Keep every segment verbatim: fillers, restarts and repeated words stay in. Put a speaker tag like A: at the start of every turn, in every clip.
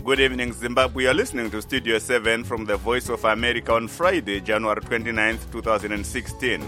A: Good evening, Zimbabwe. You're listening to Studio seven from the Voice of America on Friday, January twenty-ninth, twenty sixteen.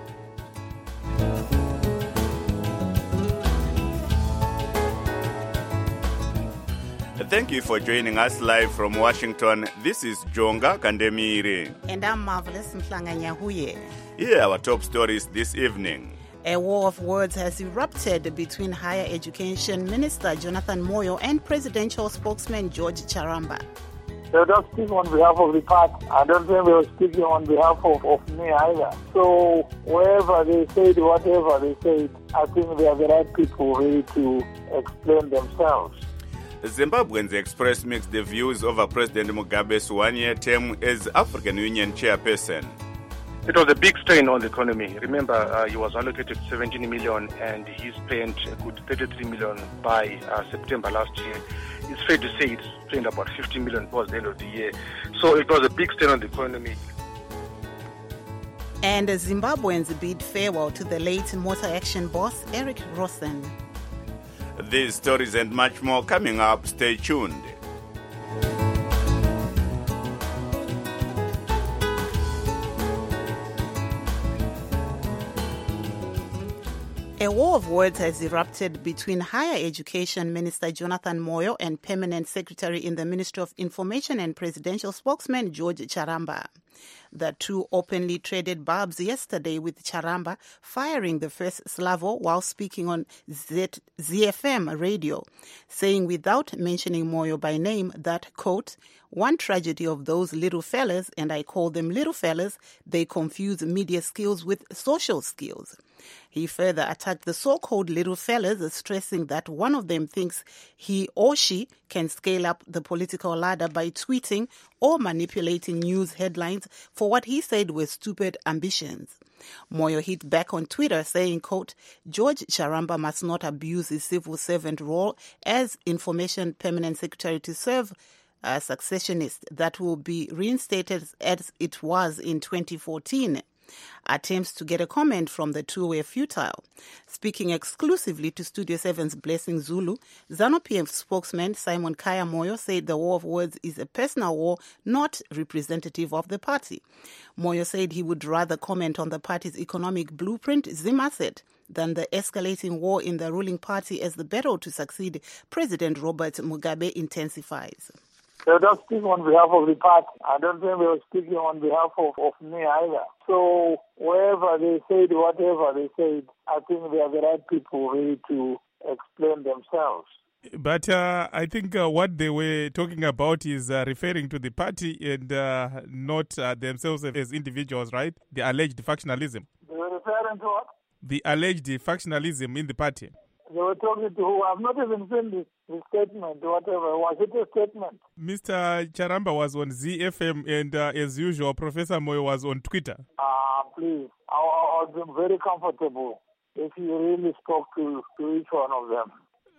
A: Thank you for joining us live from Washington. This is Jonga Kandemiri.
B: And I'm Marvelous Mhlanga-Nyahuye.
A: Here are our top stories this evening.
B: A war of words has erupted between Higher Education Minister Jonathan Moyo and presidential spokesman George Charamba.
C: They don't speak on behalf of the party. I don't think they were speaking on behalf of, of me either. So wherever they said whatever they said, I think they are the right people really to explain themselves.
A: Zimbabweans expressed mixed views over President Mugabe's one-year term as African Union chairperson.
D: It was a big strain on the economy. Remember, uh, he was allocated seventeen million and he spent a good thirty-three million by uh, September last year. It's fair to say it's strained about fifty million towards the end of the year. So it was a big strain on the economy.
B: And Zimbabweans bid farewell to the late Motor Action boss, Eric Rosen.
A: These stories and much more coming up. Stay tuned.
B: A war of words has erupted between Higher Education Minister Jonathan Moyo and Permanent Secretary in the Ministry of Information and Presidential Spokesman George Charamba. The two openly traded barbs yesterday, with Charamba firing the first salvo while speaking on Z- ZFM radio, saying without mentioning Moyo by name that, quote, "One tragedy of those little fellas, and I call them little fellas, they confuse media skills with social skills." He further attacked the so-called little fellas, stressing that one of them thinks he or she can scale up the political ladder by tweeting or manipulating news headlines for what he said were stupid ambitions. Moyo hit back on Twitter saying, quote, "George Charamba must not abuse his civil servant role as Information Permanent Secretary to serve a successionist that will be reinstated as it was in twenty fourteen. Attempts to get a comment from the two were futile. Speaking exclusively to Studio seven's Blessing Zulu, ZANU-P F spokesman Simon Kaya Moyo said the war of words is a personal war, not representative of the party. Moyo said he would rather comment on the party's economic blueprint, Zima said, than the escalating war in the ruling party as the battle to succeed President Robert Mugabe intensifies.
C: They don't speak on behalf of the party. I don't think they were speaking on behalf of, of me either. So wherever they said whatever they said, I think they are the right people really to explain themselves.
E: But uh, I think uh, what they were talking about is uh, referring to the party and uh, not uh, themselves as individuals, right? The alleged factionalism.
C: They were referring to what?
E: The alleged factionalism in the party.
C: They were talking to who? I've not even seen the, the statement, whatever. Was it a statement?
E: Mister Charamba was on Z F M and, uh, as usual, Professor Moyo was on Twitter.
C: Ah, uh, please. I, I would be very comfortable if you really spoke to, to each one of them.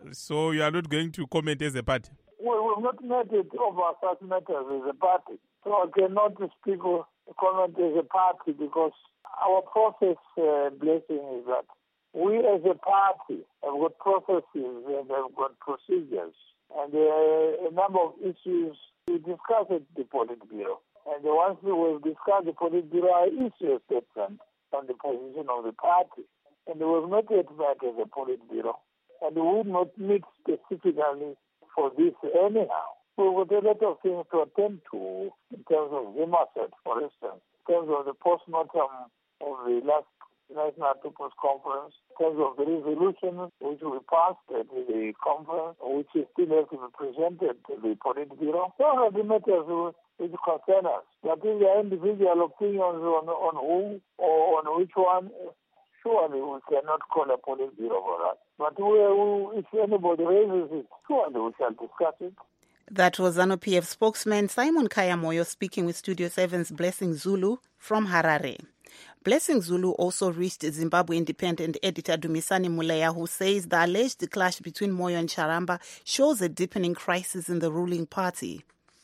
E: So you are not going to comment as a party?
C: Well, we've not met it over such matters as a party. So I cannot speak or comment as a party because our process, uh, Blessing, is that we as a party have got processes and have got procedures. And there are a number of issues we discuss at the Politburo. And once we've discussed the Politburo, I issue a statement on the position of the party. And we have not yet met as a Politburo. And we would not meet specifically for this anyhow. We've got a lot of things to attend to in terms of Zimaset, for instance, in terms of the post-mortem of the last National People's Conference, in terms of the resolution which we passed at the conference, which is still has to be presented to the Politburo. Those are the matters which concern us. But if there are individual opinions on, on who or on which one, surely we cannot call a Politburo for that. But we, we, if anybody raises it, surely we shall discuss it.
B: That was ZANU-P F spokesman Simon Kaya Moyo speaking with Studio seven's Blessing Zulu from Harare. Blessing Zulu also reached Zimbabwe Independent editor Dumisani Muleya, who says the alleged clash between Moyo and Charamba shows a deepening crisis in the ruling party.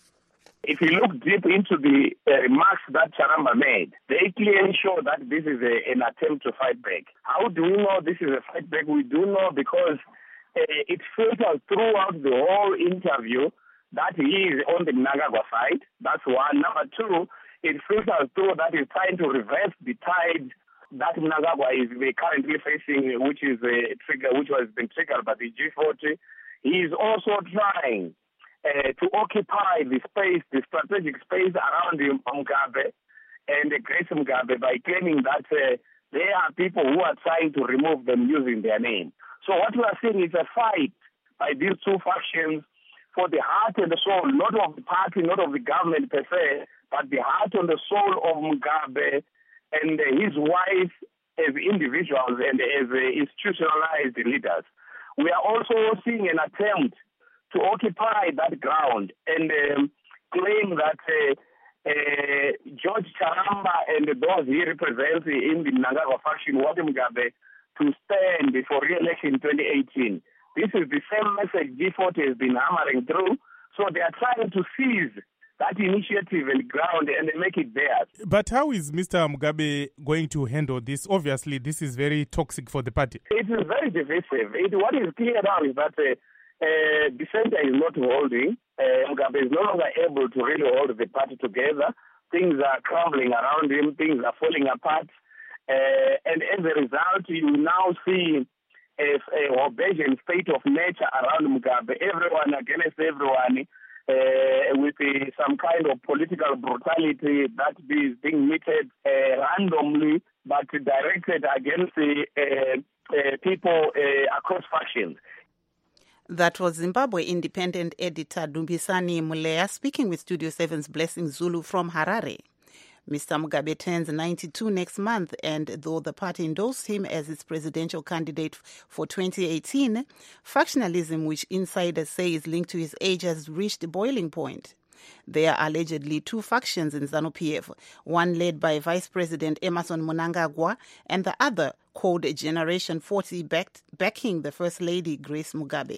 F: If you look deep into the uh, remarks that Charamba made, they clearly show that this is a, an attempt to fight back. How do we know this is a fight back? We do know because uh, it filters throughout the whole interview that he is on the Mnangagwa side. That's one. Number two, it filters through that he's trying to reverse the tide that Mnangagwa is currently facing, which is a trigger, which was been triggered by the G forty. He is also trying uh, to occupy the space, the strategic space around Mugabe and Grace Mugabe by claiming that uh, there are people who are trying to remove them using their name. So what we are seeing is a fight by these two factions for the heart and the soul, not of the party, not of the government per se, but the heart and the soul of Mugabe and his wife as individuals and as institutionalized leaders. We are also seeing an attempt to occupy that ground and um, claim that uh, uh, George Charamba and those he represents in the Mnangagwa faction, Wode Mugabe, to stand for re-election in twenty eighteen. This is the same message G forty has been hammering through. So they are trying to seize that initiative and ground and make it theirs.
E: But how is Mister Mugabe going to handle this? Obviously, this is very toxic for the party.
F: It is very divisive. It, what is clear now is that uh, uh, the center is not holding. Uh, Mugabe is no longer able to really hold the party together. Things are crumbling around him. Things are falling apart. Uh, and as a result, you now see a, a Hobbesian state of nature around Mugabe, everyone against everyone, uh, with uh, some kind of political brutality that is being meted uh, randomly, but directed against uh, uh, people uh, across factions.
B: That was Zimbabwe Independent editor Dumbisani Mulea speaking with Studio seven's Blessing Zulu from Harare. Mister Mugabe turns ninety-two next month, and though the party endorsed him as its presidential candidate for twenty eighteen, factionalism, which insiders say is linked to his age, has reached a boiling point. There are allegedly two factions in ZANU-P F, one led by Vice President Emmerson Mnangagwa and the other called Generation forty, backed, backing the First Lady Grace Mugabe.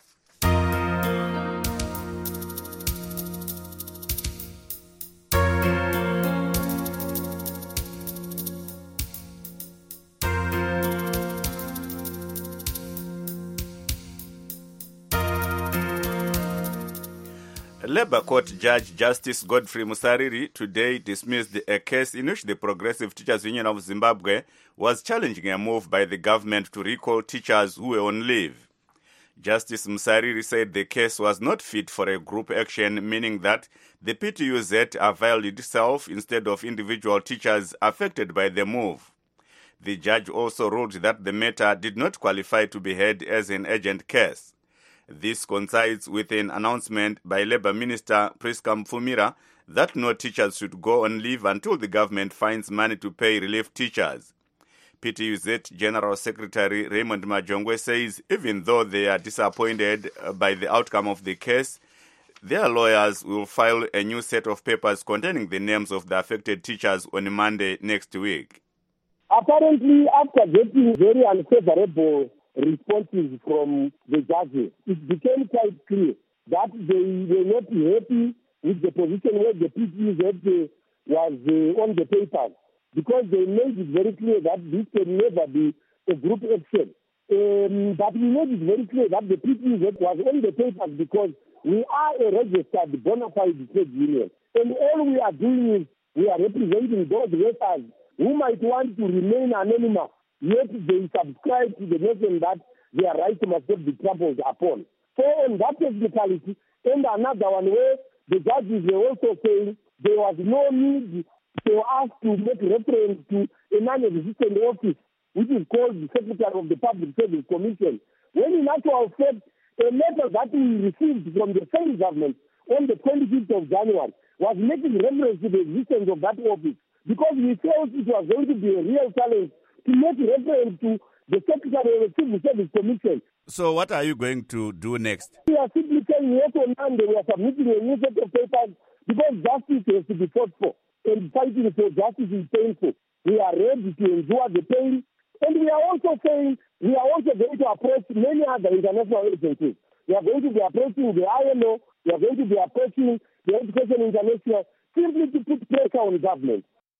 A: Labour Court Judge Justice Godfrey Musariri today dismissed a case in which the Progressive Teachers Union of Zimbabwe was challenging a move by the government to recall teachers who were on leave. Justice Musariri said the case was not fit for a group action, meaning that the P T U Z availed itself instead of individual teachers affected by the move. The judge also ruled that the matter did not qualify to be heard as an urgent case. This coincides with an announcement by Labour Minister Priska Mfumira that no teachers should go on leave until the government finds money to pay relief teachers. P T U Z General Secretary Raymond Majongwe says even though they are disappointed by the outcome of the case, their lawyers will file a new set of papers containing the names of the affected teachers on Monday next week.
G: Apparently, after getting very unfavorable responses from the judges, it became quite clear that they were not happy with the position where the P T U Z was uh, on the papers, because they made it very clear that this can never be a group action. Um, but we made it very clear that the P T U Z was on the papers because we are a registered bona fide trade union. And all we are doing is we are representing those workers who might want to remain anonymous, yet they subscribe to the notion that their rights must not be trampled upon. So on that technicality, and another one where the judges were also saying there was no need for us to make reference to a non-existent office, which is called the Secretary of the Public Service Commission, when in actual fact, a letter that we received from the same government on the twenty-fifth of January was making reference to the existence of that office, because we felt it was going to be a real challenge to make reference to the Secretary of the Civil Service Commission.
A: So what are you going to do next?
G: We are simply saying yes on Monday we are submitting a new set of papers because justice has to be fought for, and fighting for justice is painful. We are ready to endure the pain, and we are also saying we are also going to approach many other international agencies. We are going to be approaching the I L O, we are going to be approaching the Education International, simply to put pressure on government.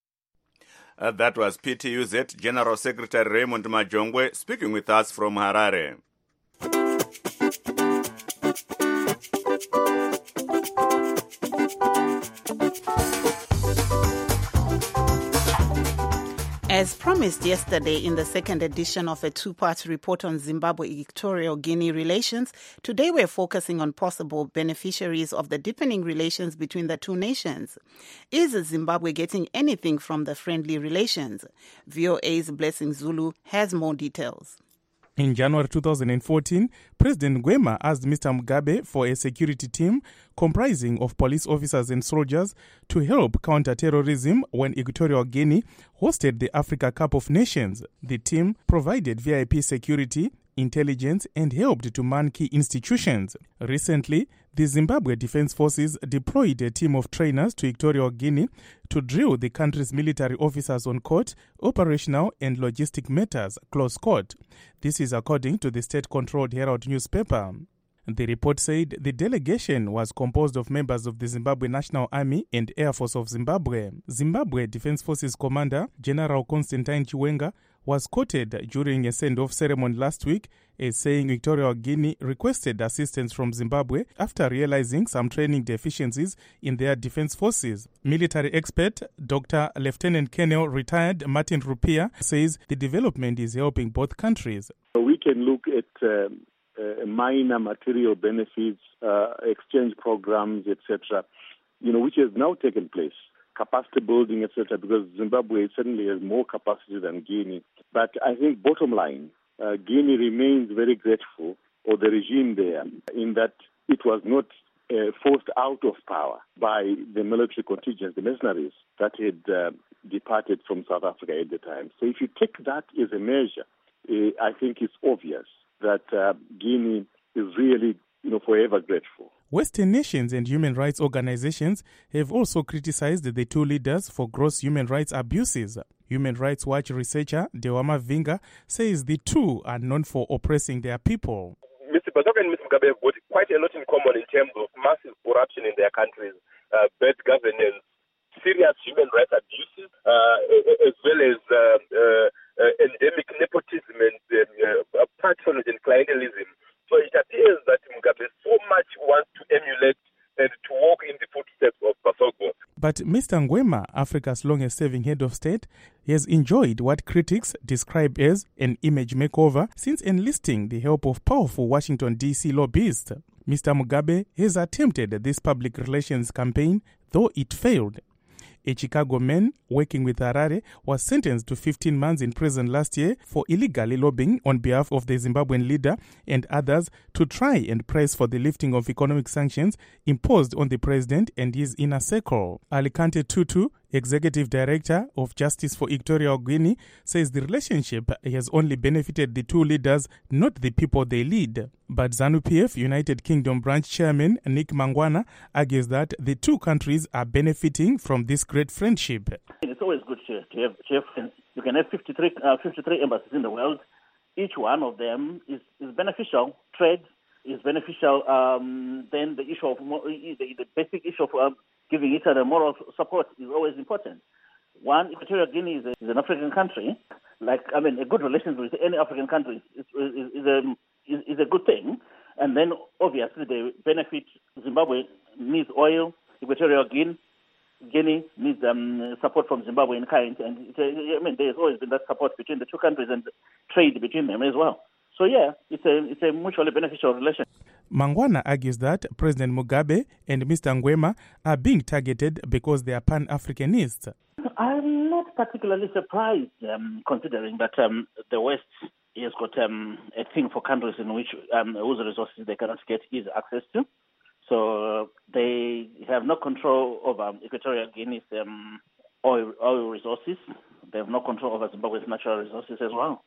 A: Uh, that was P T U Z General Secretary Raymond Majongwe speaking with us from Harare.
B: As promised yesterday in the second edition of a two-part report on Zimbabwe-Equatorial Guinea relations, today we're focusing on possible beneficiaries of the deepening relations between the two nations. Is Zimbabwe getting anything from the friendly relations? V O A's Blessing Zulu has more details.
E: In January two thousand fourteen, President Ngwema asked Mister Mugabe for a security team comprising of police officers and soldiers to help counter terrorism when Equatorial Guinea hosted the Africa Cup of Nations. The team provided V I P security, intelligence, and helped to man key institutions. Recently, the Zimbabwe Defense Forces deployed a team of trainers to Equatorial Guinea to drill the country's military officers on court, operational and logistic matters, close quote. This is according to the state-controlled Herald newspaper. The report said the delegation was composed of members of the Zimbabwe National Army and Air Force of Zimbabwe. Zimbabwe Defense Forces Commander General Constantine Chiwenga was quoted during a send-off ceremony last week as saying Equatorial Guinea requested assistance from Zimbabwe after realizing some training deficiencies in their defense forces. Military expert Doctor Lieutenant Colonel retired Martin Rupia says the development is helping both countries.
H: We can look at um, uh, minor material benefits, uh, exchange programs, et cetera, you know, which has now taken place. Capacity building, et cetera, because Zimbabwe certainly has more capacity than Guinea. But I think bottom line, uh, Guinea remains very grateful for the regime there in that it was not uh, forced out of power by the military contingents, the mercenaries that had uh, departed from South Africa at the time. So if you take that as a measure, uh, I think it's obvious that uh, Guinea is really, you know, forever grateful.
E: Western nations and human rights organizations have also criticized the two leaders for gross human rights abuses. Human Rights Watch researcher Dewama Vinga says the two are known for oppressing their people.
I: Mister Bazoka and Mister Mugabe have got quite a lot in common in terms of massive corruption in their countries, uh, bad governance, serious human rights abuses, uh, as well as uh, uh, uh, endemic nepotism and uh, patronage and clientelism. So it appears that Mugabe so much wants to emulate and to walk in the footsteps of Basoko.
E: But Mister Ngwema, Africa's longest-serving head of state, has enjoyed what critics describe as an image makeover since enlisting the help of powerful Washington, D C lobbyists. Mister Mugabe has attempted this public relations campaign, though it failed. A Chicago man working with Harare was sentenced to fifteen months in prison last year for illegally lobbying on behalf of the Zimbabwean leader and others to try and press for the lifting of economic sanctions imposed on the president and his inner circle. Alicante Tutu, executive director of Justice for Equatorial Guinea, says the relationship has only benefited the two leaders, not the people they lead. But ZANU-P F United Kingdom branch chairman Nick Mangwana argues that the two countries are benefiting from this great friendship.
J: It's always good to, to, have, to have friends. You can have fifty-three, uh, fifty-three embassies in the world. Each one of them is, is beneficial. Trade is beneficial. Um, then the issue of the, the basic issue of um, giving each other moral support is always important. One, Equatorial Guinea is, a, is an African country. Like, I mean, a good relations with any African country is, is, is, a, is, is a good thing. And then, obviously, they benefit. Zimbabwe needs oil. Equatorial Guinea, Guinea needs um, support from Zimbabwe in kind. And, it, I mean, there's always been that support between the two countries and trade between them as well. So, yeah, it's a, it's a mutually beneficial relation.
E: Mangwana argues that President Mugabe and Mister Ngwema are being targeted because they are Pan-Africanists.
J: I'm not particularly surprised, um, considering that um, the West has got um, a thing for countries in which um, whose resources they cannot get easy access to. So uh, they have no control over Equatorial Guinea's um, oil, oil resources. They have no control over Zimbabwe's natural resources as well.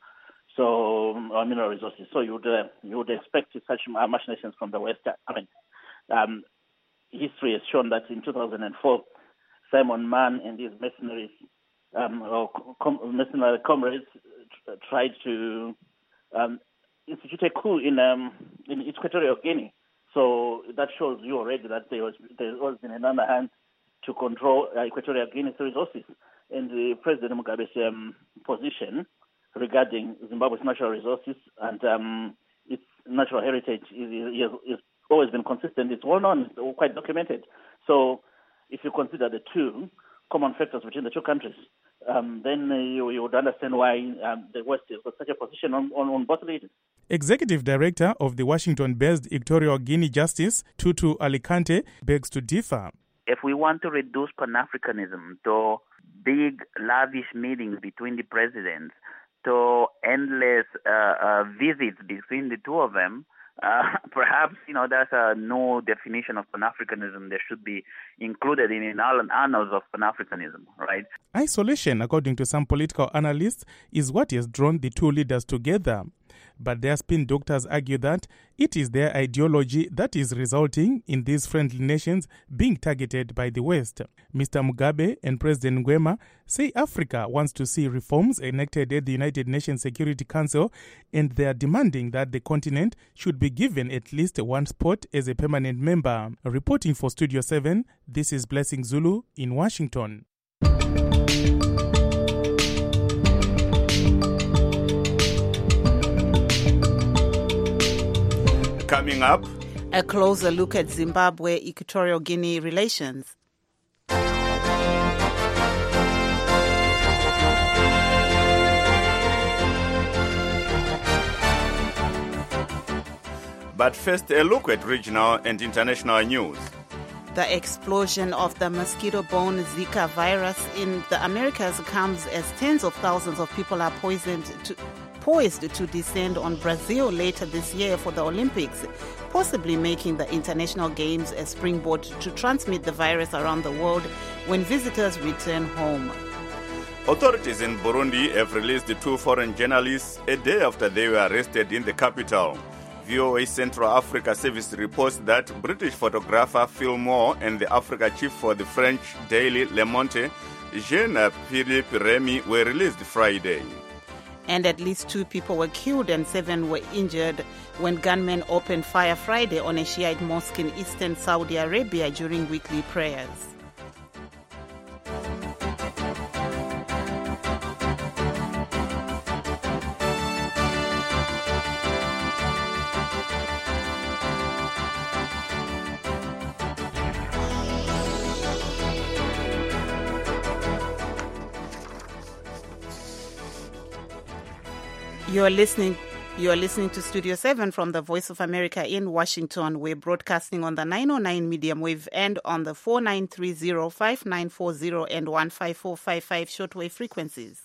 J: So, or mineral resources. So you would uh, you would expect such machinations from the West. I mean, um, history has shown that in two thousand four, Simon Mann and his mercenaries, um, or com- mercenary comrades, t- tried to um, institute a coup in um, in Equatorial Guinea. So that shows you already that there was there was been another hand to control uh, Equatorial Guinea's resources, and the President Mugabe's um, position regarding Zimbabwe's natural resources and um, its natural heritage is, is, is always been consistent. It's well known, it's quite documented. So if you consider the two common factors between the two countries, um, then uh, you, you would understand why um, the West has got such a position on, on, on both leaders.
E: Executive Director of the Washington-based Equatorial Guinea Justice, Tutu Alicante, begs to differ.
K: If we want to reduce Pan-Africanism to big, lavish meetings between the presidents, to endless uh, uh, visits between the two of them, uh, perhaps, you know, that's a no definition of Pan-Africanism that should be included in the annals of Pan-Africanism, right?
E: Isolation, according to some political analysts, is what has drawn the two leaders together. But their spin doctors argue that it is their ideology that is resulting in these friendly nations being targeted by the West. Mister Mugabe and President Nguema say Africa wants to see reforms enacted at the United Nations Security Council, and they are demanding that the continent should be given at least one spot as a permanent member. Reporting for Studio seven, this is Blessing Zulu in Washington.
A: Coming up,
B: a closer look at Zimbabwe-Equatorial Guinea relations.
A: But first, a look at regional and international news.
B: The explosion of the mosquito-borne Zika virus in the Americas comes as tens of thousands of people are poisoned to poised to descend on Brazil later this year for the Olympics, possibly making the international games a springboard to transmit the virus around the world when visitors return home.
A: Authorities in Burundi have released two foreign journalists a day after they were arrested in the capital. V O A Central Africa Service reports that British photographer Phil Moore and the Africa chief for the French daily Le Monde, Jean-Philippe Remy, were released Friday.
B: And at least two people were killed and seven were injured when gunmen opened fire Friday on a Shiite mosque in eastern Saudi Arabia during weekly prayers. You are listening You are listening to Studio seven from the Voice of America in Washington. We're broadcasting on the nine oh nine medium wave and on the four nine three zero, five nine four zero and one five four five five shortwave frequencies.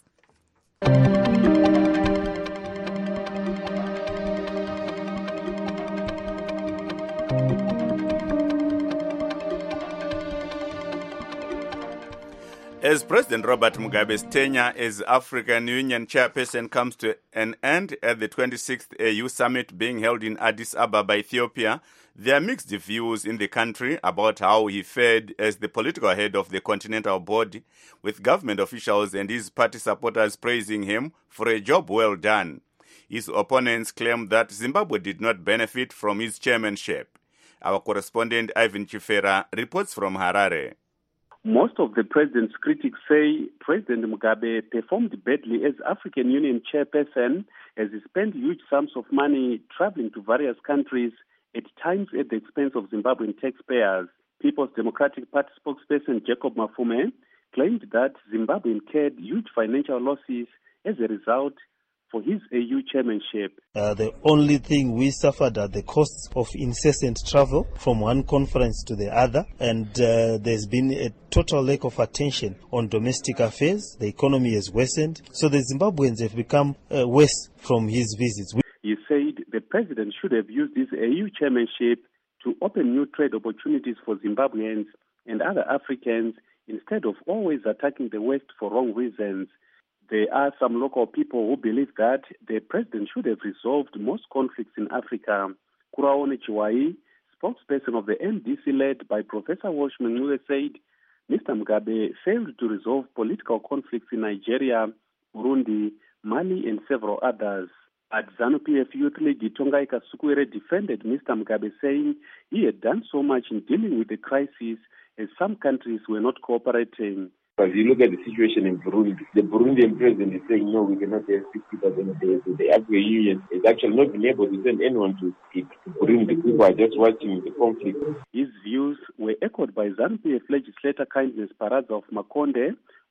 A: As President Robert Mugabe's tenure as African Union chairperson comes to an end at the twenty-sixth A U summit being held in Addis Ababa, Ethiopia, there are mixed views in the country about how he fared as the political head of the continental body, with government officials and his party supporters praising him for a job well done. His opponents claim that Zimbabwe did not benefit from his chairmanship. Our correspondent Ivan Chifera reports from Harare.
H: Most of the president's critics say President Mugabe performed badly as African Union chairperson as he spent huge sums of money traveling to various countries, at times at the expense of Zimbabwean taxpayers. People's Democratic Party spokesperson Jacob Mafume claimed that Zimbabwe incurred huge financial losses as a result for his A U chairmanship.
L: Uh, the only thing we suffered are the costs of incessant travel from one conference to the other, and uh, there's been a total lack of attention on domestic affairs. The economy has worsened, so the Zimbabweans have become uh, worse from his visits.
H: He said the president should have used his A U chairmanship to open new trade opportunities for Zimbabweans and other Africans instead of always attacking the West for wrong reasons. There are some local people who believe that the president should have resolved most conflicts in Africa. Kuraone Chiwai, spokesperson of the M D C led by Professor Walsh Mengule, said Mister Mugabe failed to resolve political conflicts in Nigeria, Burundi, Mali, and several others. At ZANU-P F youth leader Tongai Kasukwere defended Mister Mugabe, saying he had done so much in dealing with the crisis as some countries were not cooperating.
M: As you look at the situation in Burundi, the Burundian president is saying, no, we cannot have sixty thousand a day. So the African Union is actually not been able to send anyone to speak to Burundi. People are just watching the conflict.
H: His views were echoed by ZANU-P F legislator Kindness Paraza of Makonde,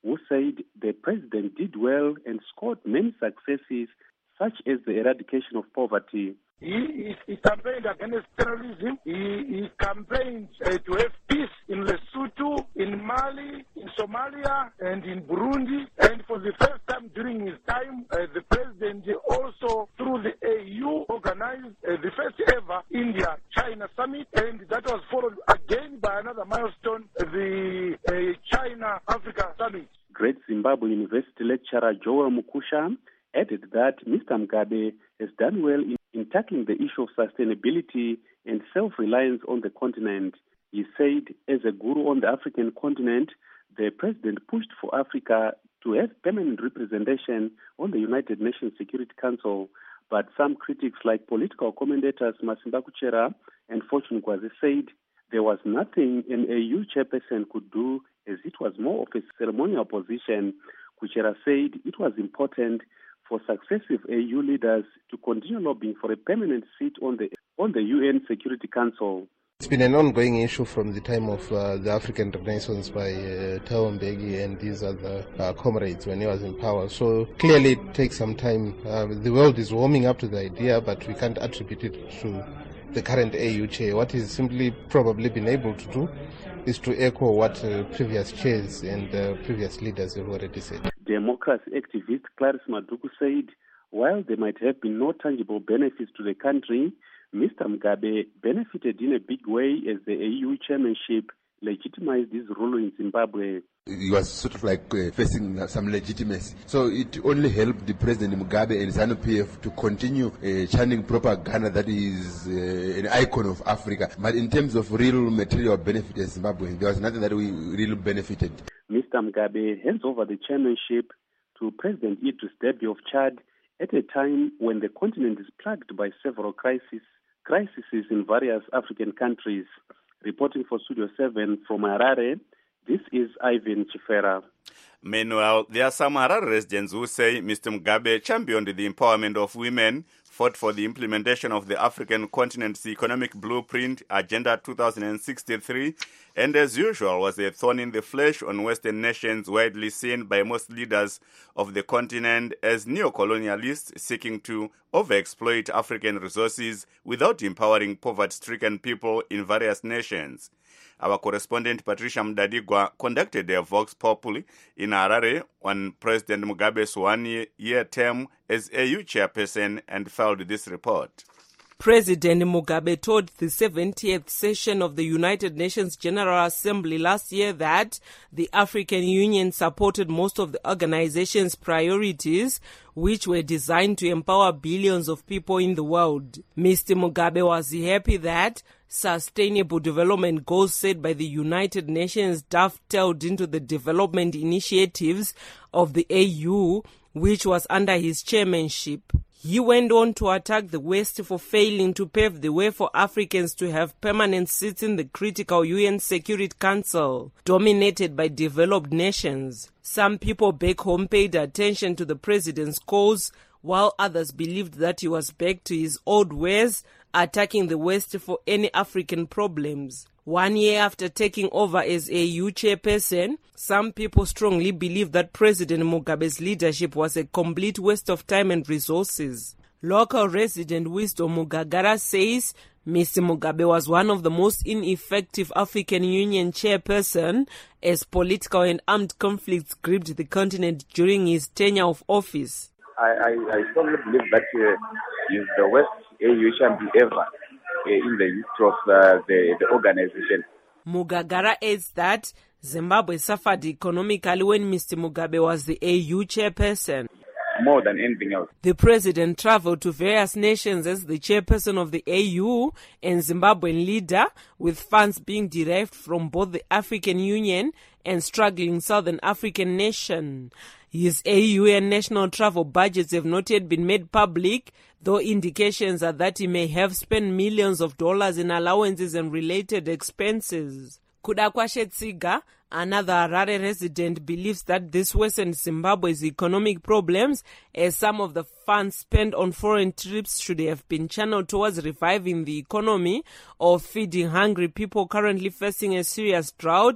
N: who said the president did well and scored many successes, such as the eradication of poverty.
O: He, he, he campaigned against terrorism. He, he campaigned uh, to have peace in Lesotho, in Mali, in Somalia, and in Burundi. And for the first time during his time, uh, the president also, through the A U, organized uh, the first ever India-China summit. And that was followed again by another milestone, the uh, China-Africa summit.
N: Great Zimbabwe University lecturer Joel Mukusha added that Mister Mugabe has done well in, in tackling the issue of sustainability and self-reliance on the continent. He said, as a guru on the African continent, the president pushed for Africa to have permanent representation on the United Nations Security Council. But some critics, like political commentators Masimba Kuchera and Fortune Kwazi, said there was nothing an A U chairperson could do, as it was more of a ceremonial position. Kuchera said it was important for successive A U leaders to continue lobbying for a permanent seat on the on the U N Security Council.
P: It's been an ongoing issue from the time of uh, the African Renaissance by uh, Thabo Mbeki and these other uh, comrades when he was in power. So clearly it takes some time. Uh, the world is warming up to the idea, but we can't attribute it to the current A U chair. What he's simply probably been able to do is to echo what uh, previous chairs and uh, previous leaders have already said.
N: Democracy activist Clarice Maduku said, while there might have been no tangible benefits to the country, Mister Mugabe benefited in a big way as the A U chairmanship legitimized his rule in Zimbabwe.
Q: He was sort of like uh, facing some legitimacy. So it only helped the President Mugabe and ZANU-P F to continue uh, chanting propaganda that is uh, an icon of Africa. But in terms of real material benefit in Zimbabwe, there was nothing that we really benefited.
N: Mister Mugabe hands over the chairmanship to President Idris Deby of Chad at a time when the continent is plagued by several crises, crises in various African countries. Reporting for Studio seven from Harare, this is Ivan Chifera.
A: Meanwhile, there are some Harare residents who say Mister Mugabe championed the empowerment of women, fought for the implementation of the African continent's economic blueprint, Agenda two thousand sixty-three, and as usual was a thorn in the flesh on Western nations widely seen by most leaders of the continent as neo-colonialists seeking to overexploit African resources without empowering poverty-stricken people in various nations. Our correspondent Patricia Mdadigwa conducted a Vox Populi in Harare on President Mugabe's one-year term as A U chairperson and filed this report.
R: President Mugabe told the seventieth session of the United Nations General Assembly last year that the African Union supported most of the organization's priorities, which were designed to empower billions of people in the world. Mister Mugabe was happy that Sustainable Development Goals set by the United Nations dovetailed into the development initiatives of the A U, which was under his chairmanship. He went on to attack the West for failing to pave the way for Africans to have permanent seats in the critical U N Security Council, dominated by developed nations. Some people back home paid attention to the president's calls, while others believed that he was back to his old ways, attacking the West for any African problems. One year after taking over as A U chairperson, some people strongly believe that President Mugabe's leadership was a complete waste of time and resources. Local resident Wisdom Mugagara says Mister Mugabe was one of the most ineffective African Union chairperson as political and armed conflicts gripped the continent during his tenure of office.
S: I, I, I strongly believe that uh, he's the worst A U champion ever in the history of uh, the, the organization.
R: Mugagara adds that Zimbabwe suffered economically when Mister Mugabe was the A U chairperson.
S: More than anything else.
R: The president traveled to various nations as the chairperson of the A U and Zimbabwean leader, with funds being derived from both the African Union and struggling Southern African nation. His A U and national travel budgets have not yet been made public, though indications are that he may have spent millions of dollars in allowances and related expenses. Kudakwashe Tsiga, another Harare resident, believes that this worsened Zimbabwe's economic problems, as some of the funds spent on foreign trips should have been channeled towards reviving the economy or feeding hungry people currently facing a serious drought,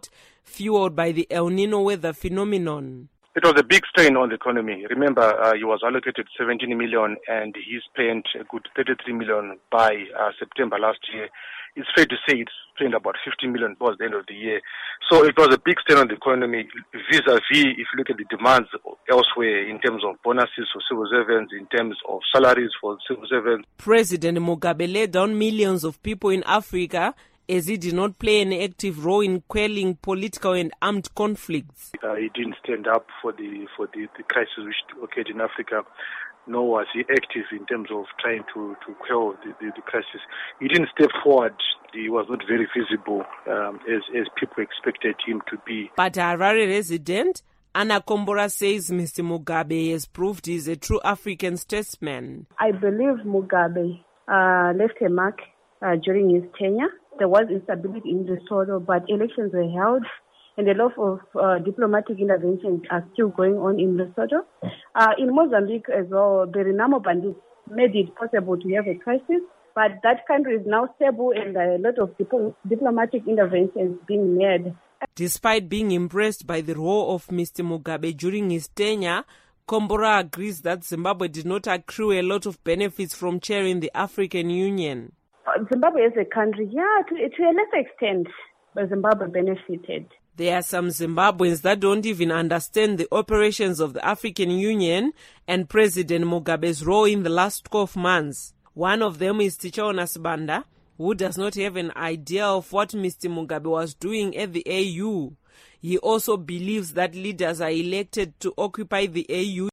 R: fueled by the El Nino weather phenomenon.
D: It was a big strain on the economy. Remember, uh, he was allocated seventeen million and he spent a good thirty-three million by uh, September last year. It's fair to say it's strained about fifty million towards the end of the year. So it was a big strain on the economy vis-a-vis, if you look at the demands elsewhere in terms of bonuses for civil servants, in terms of salaries for civil servants.
R: President Mugabe led down millions of people in Africa as he did not play an active role in quelling political and armed conflicts.
D: Uh, he didn't stand up for the for the, the crisis which occurred in Africa, nor was he active in terms of trying to, to quell the, the, the crisis. He didn't step forward. He was not very visible um, as, as people expected him to be.
R: But Harare resident Anna Kombora says Mister Mugabe has proved he is a true African statesman.
T: I believe Mugabe uh, left a mark uh, during his tenure. There was instability in Lesotho, but elections were held, and a lot of uh, diplomatic interventions are still going on in Lesotho. Uh, in Mozambique as well, the Renamo bandits made it possible to have a crisis, but that country is now stable and a lot of dip- diplomatic interventions being made.
R: Despite being impressed by the role of Mister Mugabe during his tenure, Kombora agrees that Zimbabwe did not accrue a lot of benefits from chairing the African Union.
T: Zimbabwe as a country, yeah, to, to a lesser extent, but Zimbabwe benefited.
R: There are some Zimbabweans that don't even understand the operations of the African Union and President Mugabe's role in the last twelve months. One of them is Tichaona Sibanda, who does not have an idea of what Mister Mugabe was doing at the A U. He also believes that leaders are elected to occupy the A U.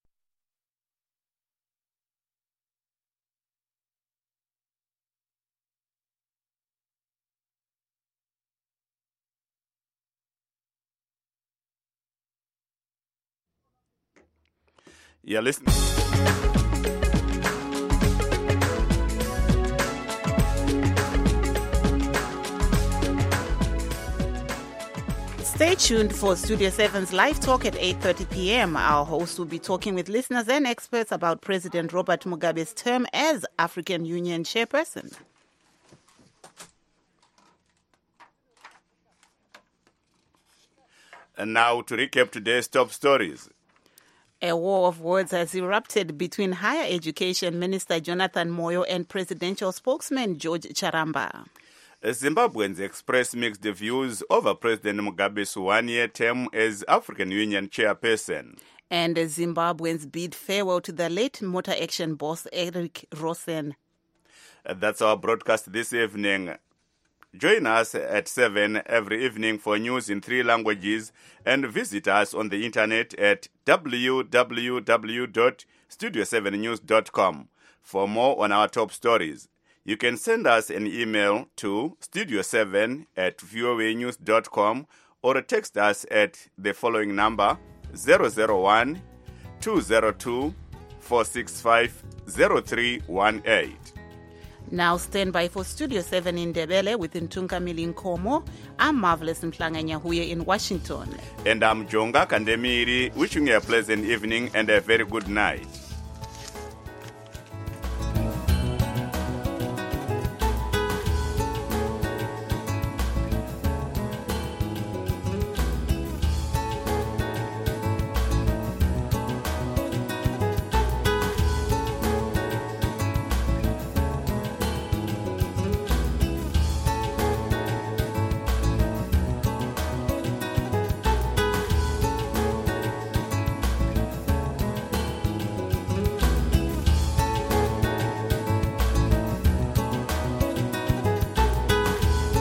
A: You're listening.
B: Stay tuned for Studio seven's live talk at eight thirty p.m. Our host will be talking with listeners and experts about President Robert Mugabe's term as African Union chairperson.
A: And now to recap today's top stories.
B: A war of words has erupted between Higher Education Minister Jonathan Moyo and presidential spokesman George Charamba.
A: Zimbabweans express mixed views over President Mugabe's one-year term as African Union chairperson.
B: And Zimbabweans bid farewell to the late Motor Action boss Eric Rosen.
A: That's our broadcast this evening. Join us at seven every evening for news in three languages and visit us on the internet at w w w dot studio seven news dot com for more on our top stories. You can send us an email to studio seven at voa news dot com or text us at the following number zero zero one, two zero two, four six five, zero three one eight.
B: Now stand by for Studio seven in Ndebele with Ntungamili Nkomo. I'm Marvelous Mhlanga Nyahuye in Washington.
A: And I'm Jonga Kandemiri, wishing you a pleasant evening and a very good night.